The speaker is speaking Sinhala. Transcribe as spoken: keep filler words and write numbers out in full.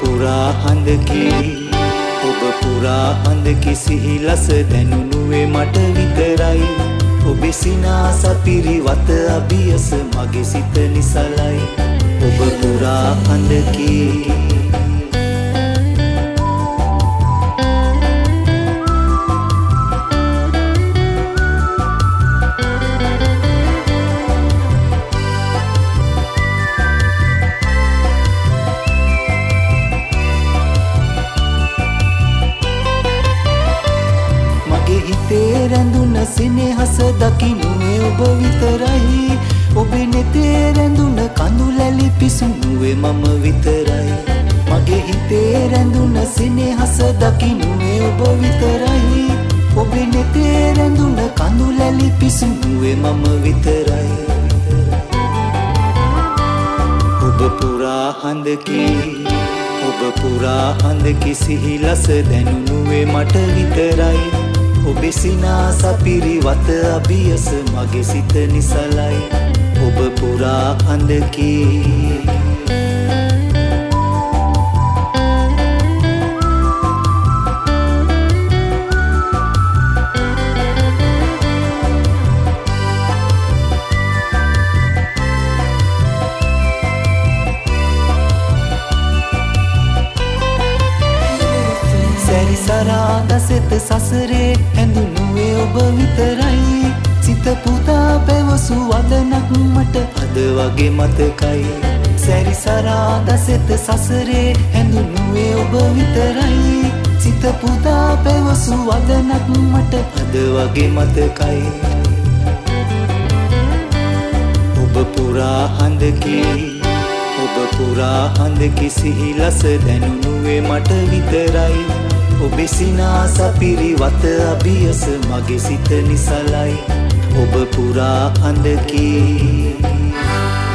පුරා හඳකි ඔබ පුරා හඳකි සිහිලස දැනුනුවේ මට විතරයි ඔබේ සිනාස පිරිවත අභියස මගේ සිත නිසලයි ඔබ පුරා හඳකි රැඳුන සිනහස දකිනුවේ ඔබ විතරයි ඔබේ නෙතේ රැඳුන කඳුලැලි පිසුනුවේ මම විතරයි මගේ හිතේ රැඳුන සිනහස දකිනුවේ ඔබ විතරයි ඔබේ නෙතේ රැඳුන කඳුලැලි පිසුනුවේ මම විතරයි ඔබ පුරා හඳකි ඔබ පුරා හඳකි සිහිලස දැනුනුවේ මට විතරයි ඔබේ සිනාස පිරිවත අභියස මගේ සිත නිසලයි ඔබ පුරා හඳකි සැරිසරා දසෙත සසරේ හැඳුනුවේ ඔබ විතරයි සිත පුතා පැවසු වදනක් මට අද වගේ මතකයි සැරිසරා දසෙත සසරේ හැඳුනුවේ ඔබ විතරයි සිත පුතා පැවසු වදනක් මට අද වගේ මතකයි ඔබ පුරා හඳකි ඔබ පුරා හඳකි සිහිලස දැනුනුවේ මට විතරයි ඔබේ සිනාස පිරිවත අභියස මගේ සිත නිසලයි ඔබ පුරා හඳකි